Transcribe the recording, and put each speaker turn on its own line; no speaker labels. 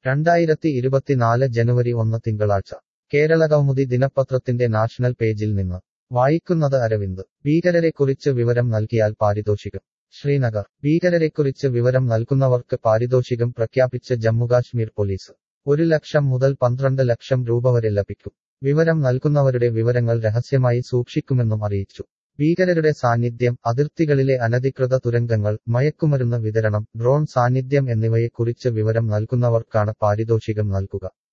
2024 ജനുവരി 1 തിങ്കളാഴ്ച കേരളകൗമുദി ദിനപത്രത്തിന്റെ നാഷണൽ പേജിൽ നിന്ന് വായിക്കുന്നത് അരവിന്ദ് ഭീകരരെക്കുറിച്ച് വിവരം നൽകിയാൽ പാരിതോഷികം ശ്രീനഗർ ഭീകരരെക്കുറിച്ച് വിവരം നൽകുന്നവർക്ക് പാരിതോഷികം പ്രഖ്യാപിച്ച് ജമ്മുകാശ്മീർ പോലീസ് 1 ലക്ഷം മുതൽ 12 ലക്ഷം രൂപ വരെ ലഭിക്കും വിവരം നൽകുന്നവരുടെ വിവരങ്ങൾ രഹസ്യമായി സൂക്ഷിക്കുമെന്നും അറിയിച്ചു ഭീകരരുടെ സാന്നിധ്യം അതിർത്തികളിലെ അനധികൃത തുരങ്കങ്ങൾ മയക്കുമരുന്ന് വിതരണം ഡ്രോൺ സാന്നിധ്യം എന്നിവയെക്കുറിച്ച് വിവരം നൽകുന്നവർക്കാണ് പാരിതോഷികം നൽകുക